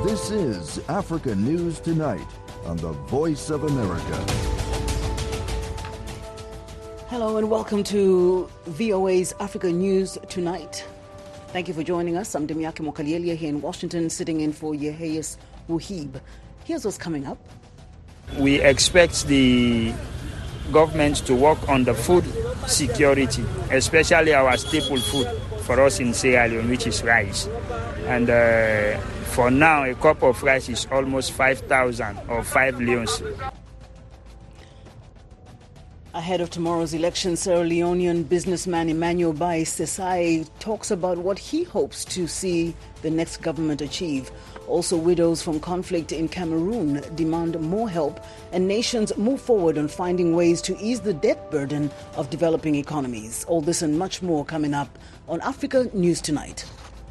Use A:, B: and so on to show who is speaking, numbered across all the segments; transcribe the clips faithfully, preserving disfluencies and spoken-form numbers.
A: This is Africa News Tonight on the Voice of America.
B: Hello and welcome to V O A's Africa News Tonight. Thank you for joining us. I'm Demiaki Mokalielia here in Washington, sitting in for Yeheyes Wuhib. Here's what's coming up.
C: We expect the government to work on the food security, especially our staple food for us in Sierra Leone, which is rice. And uh, for now, a cup of rice is almost five thousand or five leons.
B: Ahead of tomorrow's election, Sierra Leonean businessman Emmanuel Bai Sesai talks about what he hopes to see the next government achieve. Also, widows from conflict in Cameroon demand more help, and nations move forward on finding ways to ease the debt burden of developing economies. All this and much more coming up on Africa News Tonight.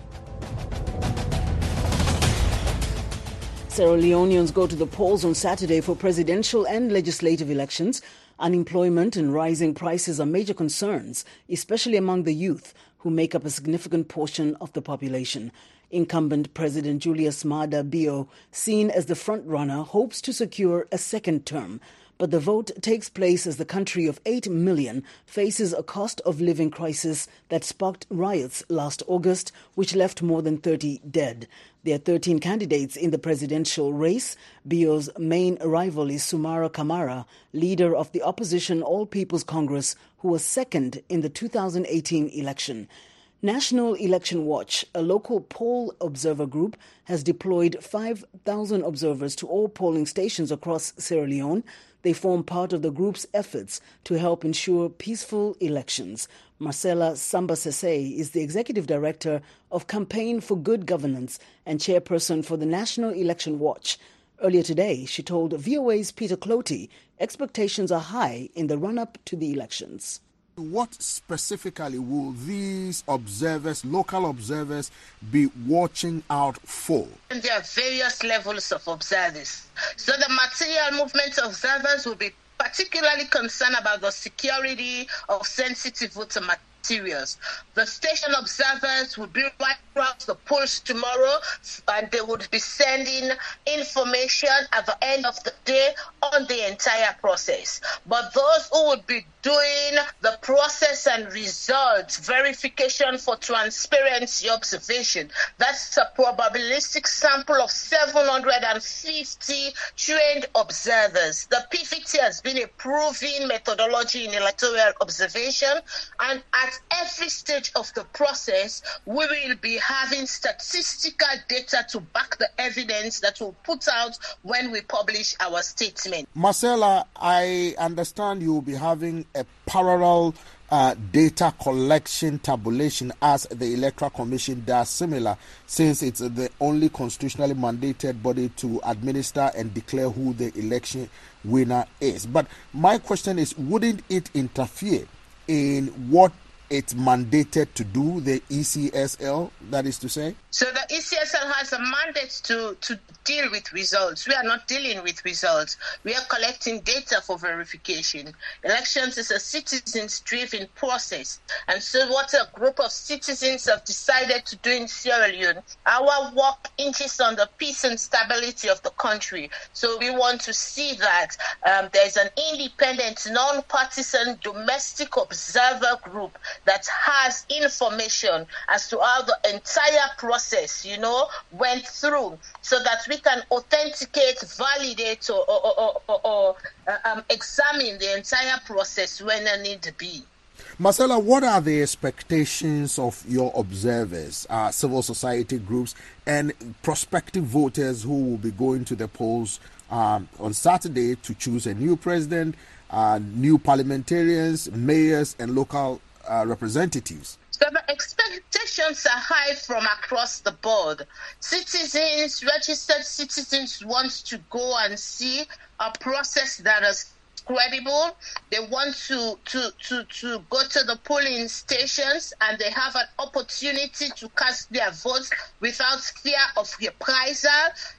B: Sierra Leoneans go to the polls on Saturday for presidential and legislative elections. Unemployment and rising prices are major concerns, especially among the youth, who make up a significant portion of the population. Incumbent President Julius Maada Bio, seen as the front-runner, hopes to secure a second term. But the vote takes place as the country of eight million faces a cost of living crisis that sparked riots last August, which left more than thirty dead. There are thirteen candidates in the presidential race. Bio's main rival is Sumara Kamara, leader of the opposition All People's Congress, who was second in the two thousand eighteen election. National Election Watch, a local poll observer group, has deployed five thousand observers to all polling stations across Sierra Leone. They form part of the group's efforts to help ensure peaceful elections. Marcella Samba Sesay is the executive director of Campaign for Good Governance and chairperson for the National Election Watch. Earlier today, she told V O A's Peter Clotey expectations are high in the run-up to the elections.
D: What specifically will these observers, local observers, be watching out for?
E: And there are various levels of observers. So the material movement observers will be particularly concerned about the security of sensitive voter materials. The station observers will be right across the polls tomorrow, and they would be sending information at the end of the day on the entire process. But those who would be doing the process and results verification for transparency observation, that's a probabilistic sample of seven hundred fifty trained observers. The P V T has been a proven methodology in electoral observation, and at every stage of the process, we will be having statistical data to back the evidence that we'll put out when we publish our statement.
D: Marcella, I understand you will be having a parallel uh, data collection tabulation as the Electoral Commission does, similar, since it's the only constitutionally mandated body to administer and declare who the election winner is. But my question is, wouldn't it interfere in what it's mandated to do, the E C S L, that is to say?
E: So the E C S L has a mandate to, to deal with results. We are not dealing with results. We are collecting data for verification. Elections is a citizens-driven process. And so what a group of citizens have decided to do in Sierra Leone, our work hinges on the peace and stability of the country. So we want to see that um, there's an independent, non-partisan domestic observer group that has information as to how the entire process, you know, went through, so that we can authenticate, validate, or, or, or, or, or uh, um, examine the entire process when there need to be.
D: Marcella, what are the expectations of your observers, uh, civil society groups, and prospective voters who will be going to the polls um, on Saturday to choose a new president, uh, new parliamentarians, mayors, and local Uh, representatives?
E: So the expectations are high from across the board. Citizens, registered citizens want to go and see a process that is credible. They want to, to, to, to go to the polling stations, and they have an opportunity to cast their votes without fear of reprisal.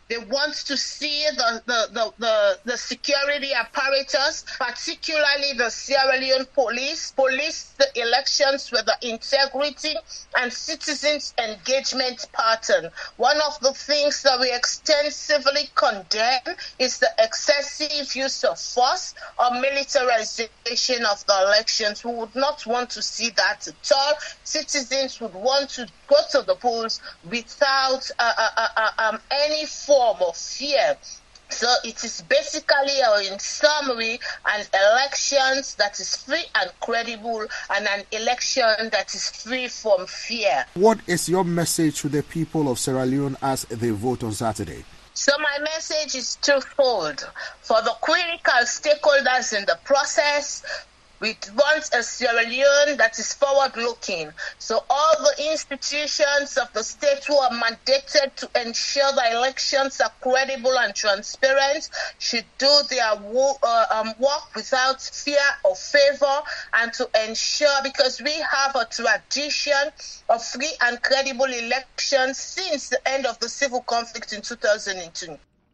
E: They want to see the, the, the, the, the security apparatus, particularly the Sierra Leone police, police the elections with the integrity and citizens' engagement pattern. One of the things that we extensively condemn is the excessive use of force or militarization of the elections. We would not want to see that at all. Citizens would want to go to the polls without uh, uh, uh, um, any form of fear. So it is basically, or in summary, an election that is free and credible, and an election that is free from fear.
D: What is your message to the people of Sierra Leone as they vote on Saturday?
E: So my message is twofold. For the critical stakeholders in the process, we want a Sierra Leone that is forward-looking. So all the institutions of the state who are mandated to ensure the elections are credible and transparent should do their wo- uh, um, work without fear or favor, and to ensure, because we have a tradition of free and credible elections since the end of the civil conflict in two thousand two.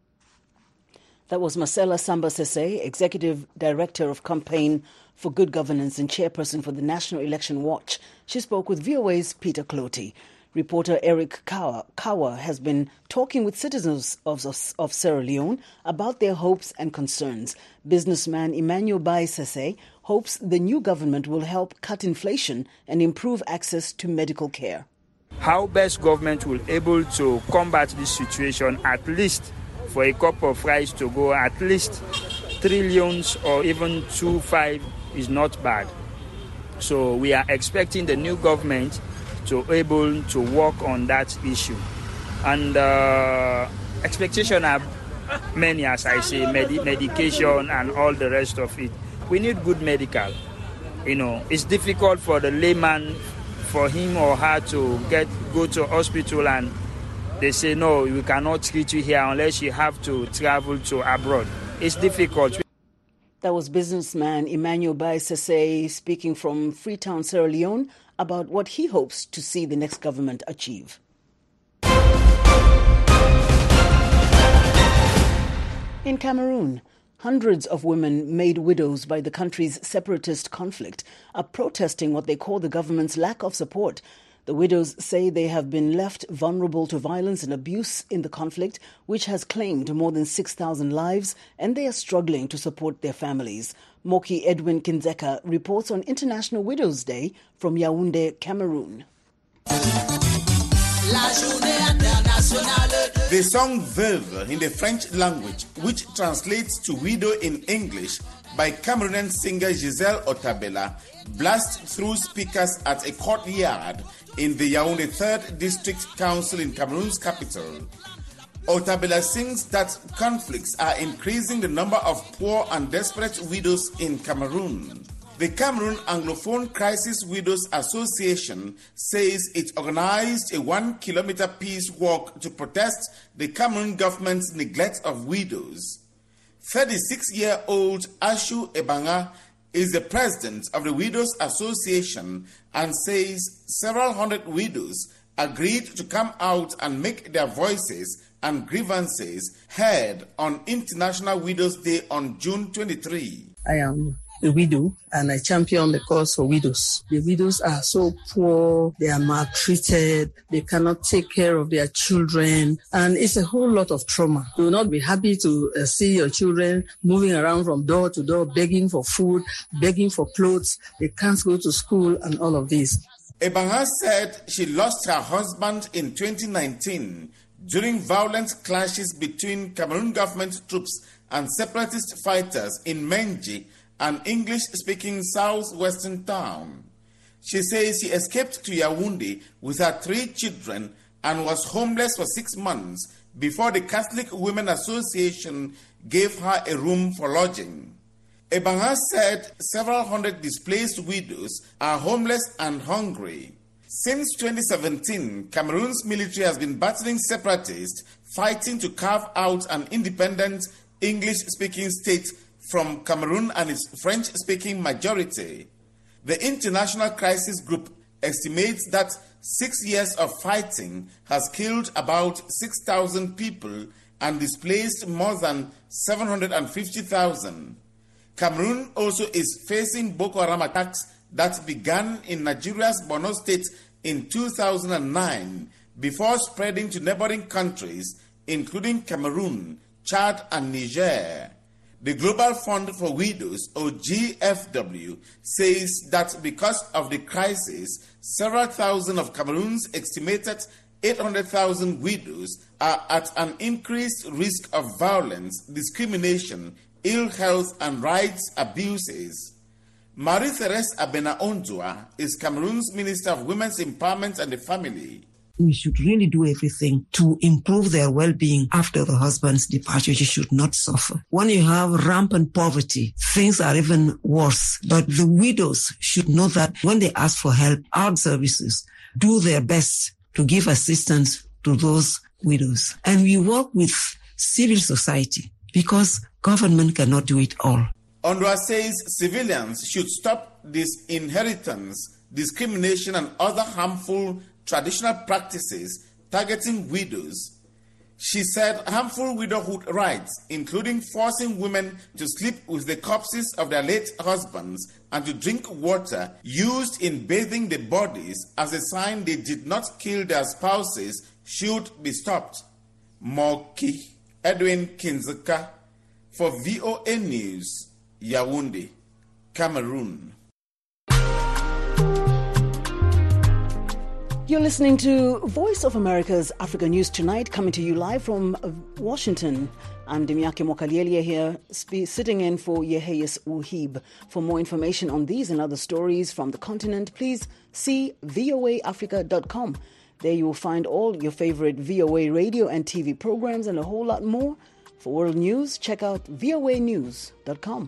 B: That was Marcella Samba Sese, Executive Director of Campaign for Good Governance and Chairperson for the National Election Watch. She spoke with V O A's Peter Clotty. Reporter Eric Kawa, Kawa has been talking with citizens of, of, of Sierra Leone about their hopes and concerns. Businessman Emmanuel Bai Sese hopes the new government will help cut inflation and improve access to medical care.
C: How best government will able to combat this situation, at least for a cup of rice to go, at least trillions or even two five is not bad. So we are expecting the new government to able to work on that issue. And uh, expectations are many, as I say, med- medication and all the rest of it. We need good medical. You know, it's difficult for the layman, for him or her to get go to hospital and they say, no, we cannot treat you here unless you have to travel to abroad. It's difficult.
B: That was businessman Emmanuel Bai Sese speaking from Freetown, Sierra Leone, about what he hopes to see the next government achieve. In Cameroon, hundreds of women made widows by the country's separatist conflict are protesting what they call the government's lack of support. The widows say they have been left vulnerable to violence and abuse in the conflict, which has claimed more than six thousand lives, and they are struggling to support their families. Moki Edwin Kinzeka reports on International Widows' Day from Yaoundé, Cameroon.
F: The song Veuve in the French language, which translates to widow in English, by Cameroonian singer Giselle Otabela, blasts through speakers at a courtyard in the Yaoundé third District Council in Cameroon's capital. Otabela sings that conflicts are increasing the number of poor and desperate widows in Cameroon. The Cameroon Anglophone Crisis Widows Association says it organized a one-kilometer peace walk to protest the Cameroon government's neglect of widows. thirty-six-year-old Ashu Ebanga is the president of the Widows Association and says several hundred widows agreed to come out and make their voices and grievances heard on International Widows' Day on June twenty-third.
G: I am a widow and I champion the cause for widows. The widows are so poor, they are maltreated, they cannot take care of their children, and it's a whole lot of trauma. You will not be happy to uh, see your children moving around from door to door, begging for food, begging for clothes, they can't go to school and all of this.
F: Ebanga said she lost her husband in twenty nineteen during violent clashes between Cameroon government troops and separatist fighters in Menji, an English-speaking southwestern town. She says she escaped to Yaoundé with her three children and was homeless for six months before the Catholic Women Association gave her a room for lodging. Ebanga said several hundred displaced widows are homeless and hungry. Since twenty seventeen, Cameroon's military has been battling separatists fighting to carve out an independent English-speaking state from Cameroon and its French-speaking majority. The International Crisis Group estimates that six years of fighting has killed about six thousand people and displaced more than seven hundred fifty thousand. Cameroon also is facing Boko Haram attacks that began in Nigeria's Borno State in two thousand nine before spreading to neighboring countries, including Cameroon, Chad, and Niger. The Global Fund for Widows, or G F W, says that because of the crisis, several thousand of Cameroon's estimated eight hundred thousand widows are at an increased risk of violence, discrimination, ill health, and rights abuses. Marie-Therese Abena-Ondua is Cameroon's Minister of Women's Empowerment and the Family.
H: We should really do everything to improve their well-being after the husband's departure. She should not suffer. When you have rampant poverty, things are even worse. But the widows should know that when they ask for help, our services do their best to give assistance to those widows. And we work with civil society because government cannot do it all.
F: Ondua says civilians should stop this inheritance, discrimination, and other harmful traditional practices targeting widows. She said harmful widowhood rights, including forcing women to sleep with the corpses of their late husbands and to drink water used in bathing the bodies as a sign they did not kill their spouses, should be stopped. Moki Edwin Kinzeka for V O A News, Yaoundé, Cameroon.
B: You're listening to Voice of America's Africa News Tonight, coming to you live from Washington. I'm Demiake Mokalielia here, sp- sitting in for Yeheyes Uhib. For more information on these and other stories from the continent, please see V O A Africa dot com. There you will find all your favorite V O A radio and T V programs and a whole lot more. For world news, check out V O A news dot com.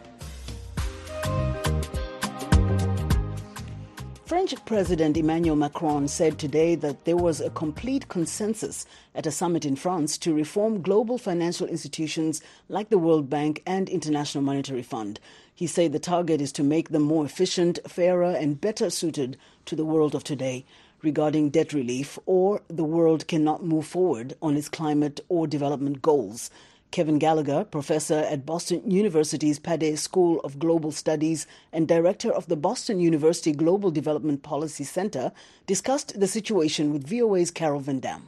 B: French President Emmanuel Macron said today that there was a complete consensus at a summit in France to reform global financial institutions like the World Bank and International Monetary Fund. He said the target is to make them more efficient, fairer, and better suited to the world of today. Regarding debt relief, or the world cannot move forward on its climate or development goals. Kevin Gallagher, professor at Boston University's Pade School of Global Studies and director of the Boston University Global Development Policy Center, discussed the situation with V O A's Carol Van Dam.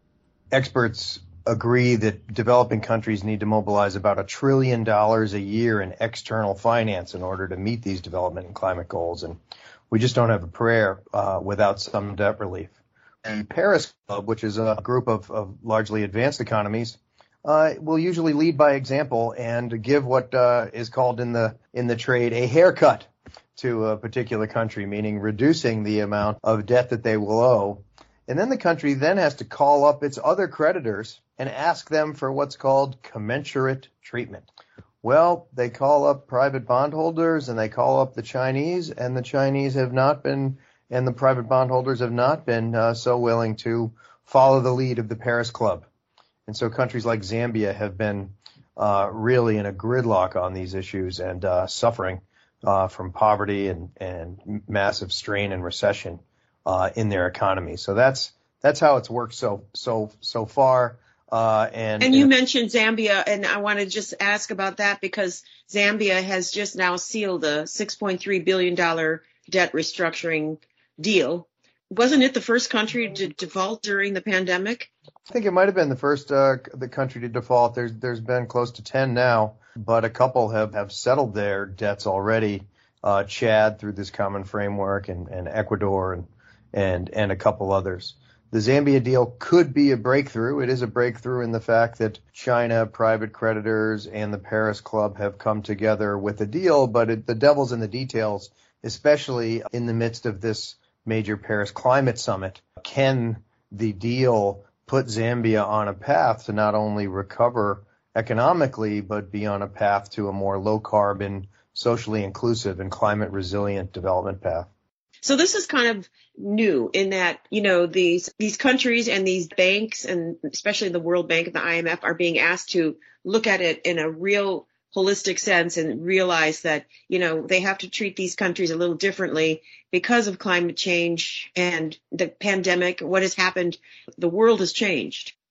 I: Experts agree that developing countries need to mobilize about a trillion dollars a year in external finance in order to meet these development and climate goals. And we just don't have a prayer uh, without some debt relief. The Paris Club, which is a group of, of largely advanced economies, Uh, will usually lead by example and give what uh, is called in the in the trade a haircut to a particular country, meaning reducing the amount of debt that they will owe. And then the country then has to call up its other creditors and ask them for what's called commensurate treatment. Well, they call up private bondholders and they call up the Chinese, and the Chinese have not been, and the private bondholders have not been uh, so willing to follow the lead of the Paris Club. And so countries like Zambia have been uh, really in a gridlock on these issues and uh, suffering uh, from poverty and, and massive strain and recession uh, in their economy. So that's that's how it's worked so so so far. Uh, and
J: and you and, mentioned Zambia, and I want to just ask about that because Zambia has just now sealed a six point three billion dollars debt restructuring deal. Wasn't it the first country to default during the pandemic?
I: I think it might have been the first uh, the country to default. There's there's been close to ten now, but a couple have, have settled their debts already. Uh, Chad through this common framework, and, and Ecuador, and and and a couple others. The Zambia deal could be a breakthrough. It is a breakthrough in the fact that China, private creditors, and the Paris Club have come together with a deal, but it, the devil's in the details, especially in the midst of this major Paris Climate Summit. Can the deal put Zambia on a path to not only recover economically, but be on a path to a more low-carbon, socially inclusive, and climate-resilient development path?
J: So this is kind of new in that, you know, these these countries and these banks, and especially the World Bank and the I M F, are being asked to look at it in a real holistic sense and realize that, you know, they have to treat these countries a little differently because of climate change and the pandemic. What has happened? The world has changed.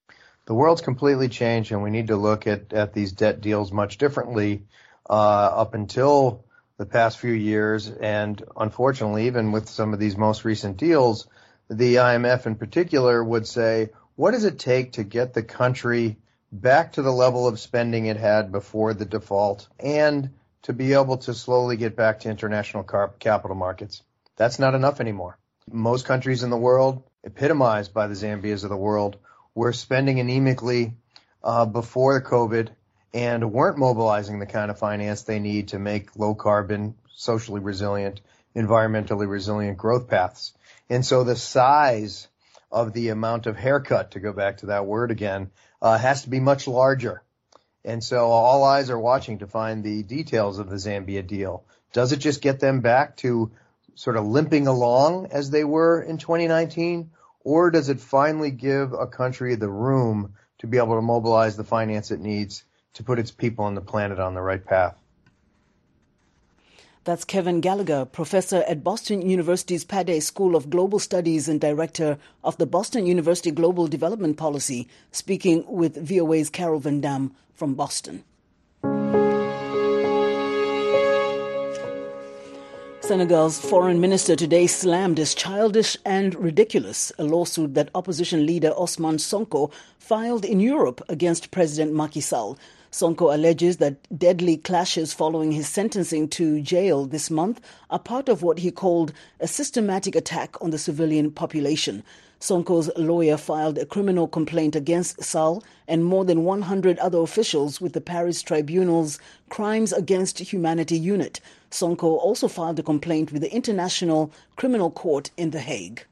I: The world's completely changed, and we need to look at, at these debt deals much differently. Uh, up until the past few years, and unfortunately, even with some of these most recent deals, the I M F in particular would say, what does it take to get the country back to the level of spending it had before the default and to be able to slowly get back to international car- capital markets? That's not enough anymore. Most countries in the world, epitomized by the Zambias of the world, were spending anemically uh, before COVID and weren't mobilizing the kind of finance they need to make low-carbon, socially resilient, environmentally resilient growth paths. And so the size of the amount of haircut, to go back to that word again, uh, has to be much larger. And so all eyes are watching to find the details of the Zambia deal. Does it just get them back to sort of limping along as they were in twenty nineteen, or does it finally give a country the room to be able to mobilize the finance it needs to put its people and the planet on the right path?
B: That's Kevin Gallagher, professor at Boston University's Padet School of Global Studies and director of the Boston University Global Development Policy, speaking with V O A's Carol Van Dam from Boston. Senegal's foreign minister today slammed as childish and ridiculous a lawsuit that opposition leader Ousmane Sonko filed in Europe against President Macky Sall. Sonko alleges that deadly clashes following his sentencing to jail this month are part of what he called a systematic attack on the civilian population. Sonko's lawyer filed a criminal complaint against Sall and more than one hundred other officials with the Paris Tribunal's Crimes Against Humanity unit. Sonko also filed a complaint with the International Criminal Court in The Hague.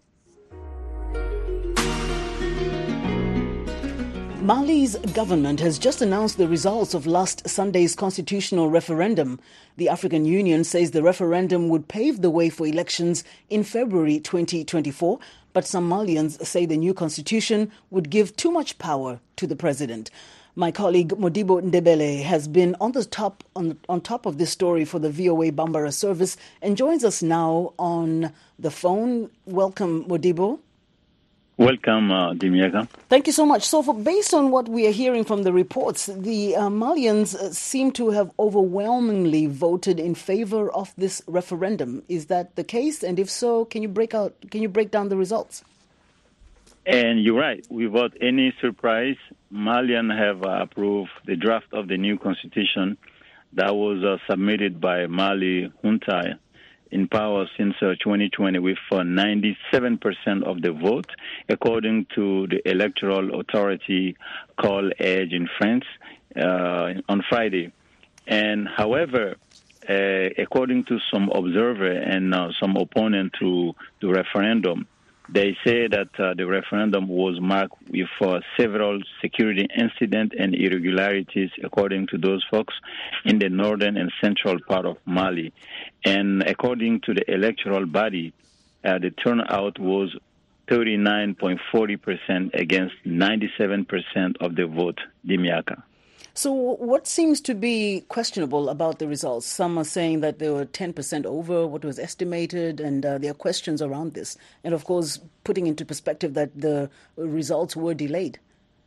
B: Mali's government has just announced the results of last Sunday's constitutional referendum. The African Union says the referendum would pave the way for elections in February twenty twenty-four, but some Malians say the new constitution would give too much power to the president. My colleague Modibo Ndebele has been on the top on, on top of this story for the V O A Bambara service and joins us now on the phone. Welcome, Modibo.
K: Welcome, uh, Dimiaka.
B: Thank you so much. So, for, based on what we are hearing from the reports, the uh, Malians uh, seem to have overwhelmingly voted in favor of this referendum. Is that the case? And if so, can you break out? Can you break down the results?
K: And you're right. Without any surprise, Malians have uh, approved the draft of the new constitution that was uh, submitted by Mali junta in power since uh, twenty twenty with uh, ninety-seven percent of the vote, according to the electoral authority called Edge in France uh, on Friday. And however, uh, according to some observer and uh, some opponent to the referendum, they say that uh, the referendum was marked with uh, several security incidents and irregularities, according to those folks, in the northern and central part of Mali. And according to the electoral body, uh, the turnout was thirty-nine point four zero percent against ninety-seven percent of the vote, Dimiaka.
B: So what seems to be questionable about the results? Some are saying that they were ten percent over what was estimated, and uh, there are questions around this. And, of course, putting into perspective that the results were delayed.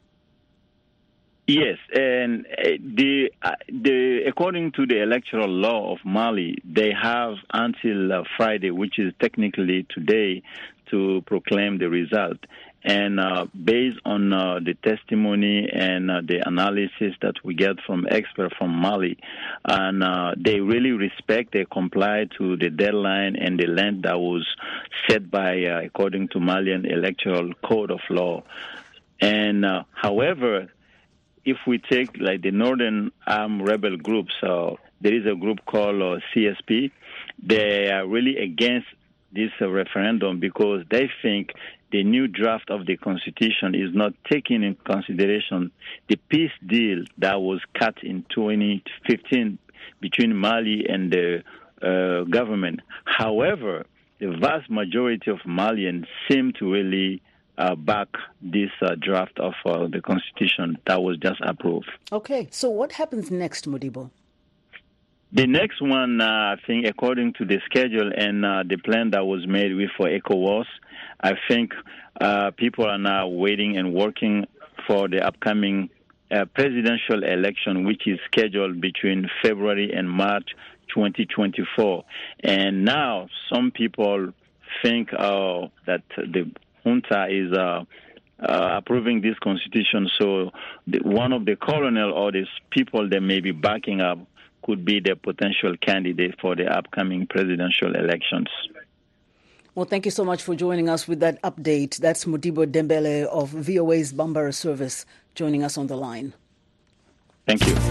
K: Yes, and the uh, the according to the electoral law of Mali, they have until uh, Friday, which is technically today, to proclaim the result. And uh, based on uh, the testimony and uh, the analysis that we get from experts from Mali, and uh, they really respect, they comply to the deadline and the length that was set by, uh, according to Malian electoral code of law. And uh, however, if we take like the northern armed rebel groups, uh, there is a group called uh, C S P. They are really against this uh, referendum because they think the new draft of the Constitution is not taking in consideration the peace deal that was cut in twenty fifteen between Mali and the uh, government. However, the vast majority of Malians seem to really uh, back this uh, draft of uh, the Constitution that was just approved.
B: Okay, so what happens next, Modibo?
K: The next one, uh, I think, according to the schedule and uh, the plan that was made with for ECOWAS, I think uh, people are now waiting and working for the upcoming uh, presidential election, which is scheduled between February and March twenty twenty-four. And now some people think uh, that the junta is uh, uh, approving this constitution, so the, one of the colonel or these people that may be backing up could be the potential candidate for the upcoming presidential elections.
B: Well, thank you so much for joining us with that update. That's Modibo Dembele of V O A's Bambara service joining us on the line.
K: Thank you.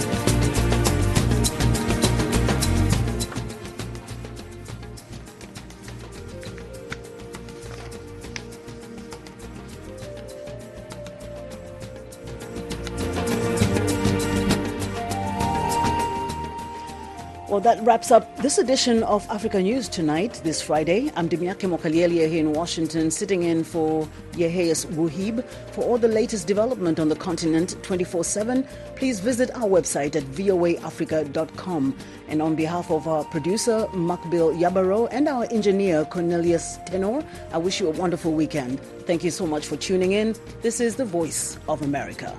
B: Well, that wraps up this edition of Africa News Tonight, this Friday. I'm Dimiake Mokalieli here in Washington, sitting in for Yeheas Wuhib. For all the latest development on the continent twenty-four seven, please visit our website at voa africa dot com. And on behalf of our producer, Makbil Yabaro, and our engineer, Cornelius Tenor, I wish you a wonderful weekend. Thank you so much for tuning in. This is the Voice of America.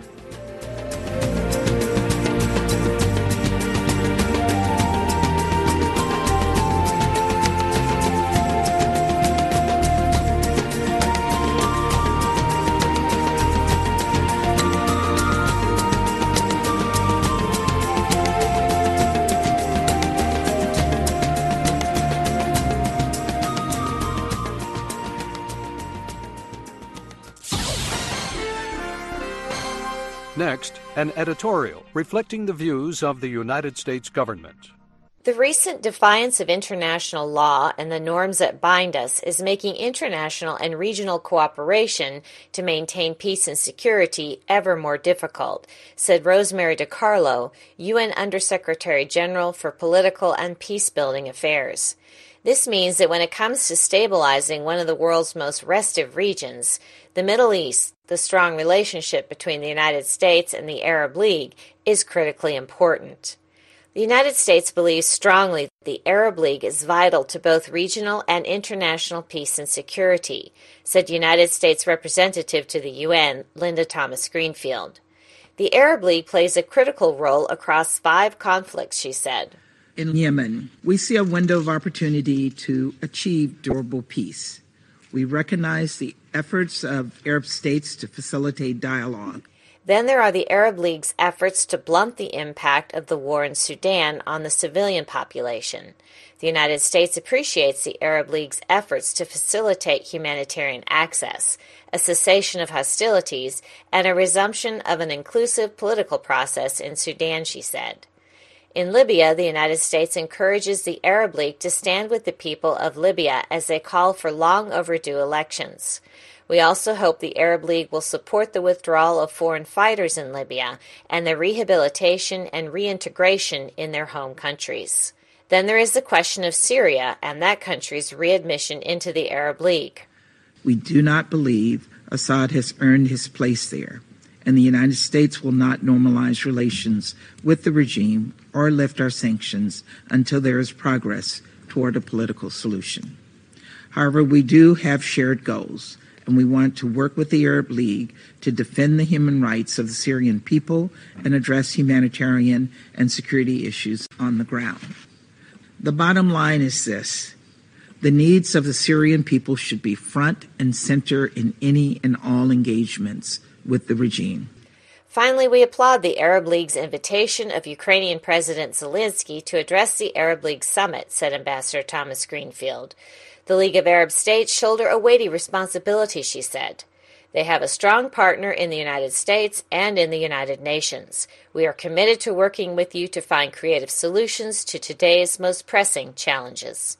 L: Next, an editorial reflecting the views of the United States government.
M: The recent defiance of international law and the norms that bind us is making international and regional cooperation to maintain peace and security ever more difficult, said Rosemary DiCarlo, U N Undersecretary General for Political and Peacebuilding Affairs. This means that when it comes to stabilizing one of the world's most restive regions, the Middle East, the strong relationship between the United States and the Arab League is critically important. The United States believes strongly that the Arab League is vital to both regional and international peace and security, said United States Representative to the U N, Linda Thomas-Greenfield. The Arab League plays a critical role across five conflicts, she said.
N: In Yemen, we see a window of opportunity to achieve durable peace. We recognize the efforts of Arab states to facilitate dialogue.
M: Then there are the Arab League's efforts to blunt the impact of the war in Sudan on the civilian population. The United States appreciates the Arab League's efforts to facilitate humanitarian access, a cessation of hostilities, and a resumption of an inclusive political process in Sudan, she said. In Libya, the United States encourages the Arab League to stand with the people of Libya as they call for long overdue elections. We also hope the Arab League will support the withdrawal of foreign fighters in Libya and their rehabilitation and reintegration in their home countries. Then there is the question of Syria and that country's readmission into the Arab League.
N: We do not believe Assad has earned his place there, and the United States will not normalize relations with the regime or lift our sanctions until there is progress toward a political solution. However, we do have shared goals, and we want to work with the Arab League to defend the human rights of the Syrian people and address humanitarian and security issues on the ground. The bottom line is this: the needs of the Syrian people should be front and center in any and all engagements with the regime.
M: Finally, we applaud the Arab League's invitation of Ukrainian President Zelensky to address the Arab League summit, said Ambassador Thomas-Greenfield. The League of Arab States shoulder a weighty responsibility, she said. They have a strong partner in the United States and in the United Nations. We are committed to working with you to find creative solutions to today's most pressing challenges.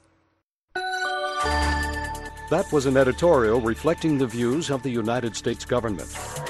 L: That was an editorial reflecting the views of the United States government.